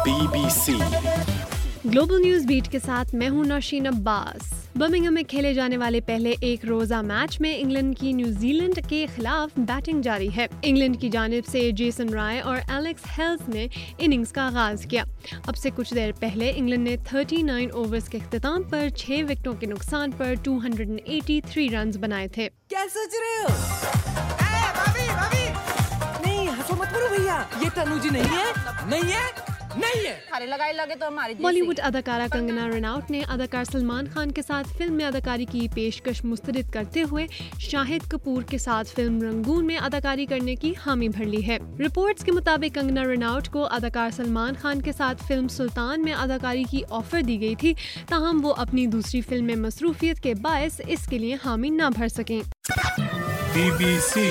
BBC global news beat के साथ मैं हूं नौशीन अब्बास। बर्मिंघम में खेले जाने वाले पहले एक रोजा मैच में इंग्लैंड की न्यूजीलैंड के खिलाफ बैटिंग जारी है। इंग्लैंड की जानिब से जेसन राय और एलेक्स हेल्स ने इनिंग्स का आगाज किया। अब से कुछ देर पहले इंग्लैंड ने 39 ओवर्स के इख्तिताम पर 6 विकेटों के नुकसान पर 283 रन बनाए थे। क्या सोच रहे हो? भाभी नहीं, हंसो मत करो भैया, ये तनु जी नहीं है। लगे तो हमारी बॉलीवुड अदाकारा कंगना रनौत ने अदाकार सलमान खान के साथ फिल्म में अदाकारी की पेशकश मुस्तरद करते हुए शाहिद कपूर के साथ फिल्म रंगून में अदाकारी करने की हामी भर ली है। रिपोर्ट्स के मुताबिक कंगना रनौत को अदाकार सलमान खान के साथ फिल्म सुल्तान में अदाकारी की ऑफर दी गई थी, ताहम वो अपनी दूसरी फिल्म में मसरूफियत के बायस इसके लिए हामी न भर सकें। BBC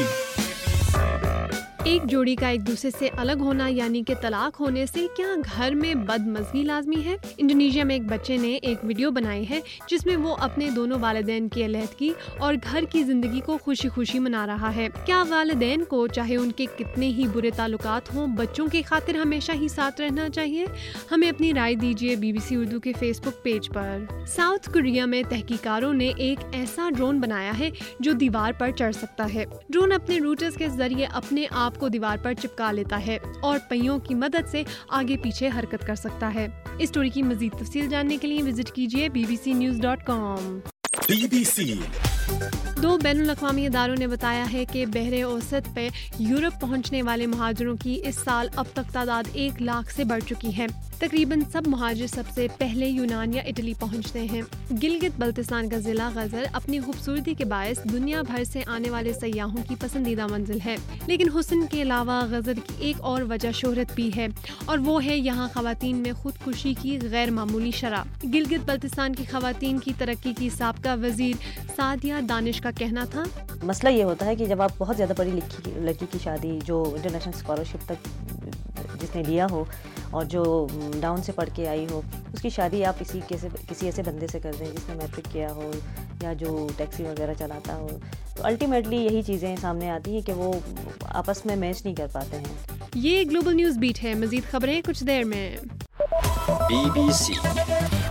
एक जोड़ी का एक दूसरे से अलग होना यानी कि तलाक होने से क्या घर में बदमज़गी लाजमी है? इंडोनेशिया में एक बच्चे ने एक वीडियो बनाई है जिसमें वो अपने दोनों वालिदैन की अलहदगी और घर की जिंदगी को खुशी खुशी मना रहा है। क्या वालिदैन को चाहे उनके कितने ही बुरे ताल्लुकात हों, बच्चों की खातिर हमेशा ही साथ रहना चाहिए? हमें अपनी राय दीजिए BBC उर्दू के फेसबुक पेज पर। साउथ कोरिया में तहकीकारों ने एक ऐसा ड्रोन बनाया है जो दीवार पर चढ़ सकता है। ड्रोन अपने रूटर्स के जरिए अपने आप को दीवार पर चिपका लेता है और पहियों की मदद से आगे पीछे हरकत कर सकता है। इस स्टोरी की मजीद तफसील जानने के लिए विजिट कीजिए bbcnews.com। BBC दो बैनुल अक़वामी इदारों ने बताया है कि बहरे औसत पे यूरोप पहुंचने वाले मुहाजिरों की इस साल अब तक तादाद 1 लाख से बढ़ चुकी है। तकरीबन सब मुहाजिर सबसे पहले यूनान या इटली पहुंचते हैं। गिलगित बल्तिस्तान का जिला गजर अपनी खूबसूरती के बायस दुनिया भर से आने वाले सयाहों की पसंदीदा मंजिल है, लेकिन हुस्न के अलावा गजर की एक और वजह शोहरत भी है और वो है यहाँ खवातीन में खुदकुशी की गैर मामूली शरह। गिलगित बल्तिस्तान की खवातीन की तरक्की की साबका वजीर सादिया दानिश का कहना था, मसला ये होता है कि जब आप बहुत ज़्यादा पढ़ी लिखी लड़की की शादी जो इंटरनेशनल स्कॉलरशिप तक जिसने लिया हो और जो डाउन से पढ़ के आई हो, उसकी शादी आप किसी ऐसे बंदे से कर दें जिसने मैट्रिक किया हो या जो टैक्सी वगैरह चलाता हो, तो अल्टीमेटली यही चीज़ें सामने आती हैं कि वो आपस में मैच नहीं कर पाते हैं। ये ग्लोबल न्यूज़ बीट है। मज़ीद खबरें कुछ देर में। BBC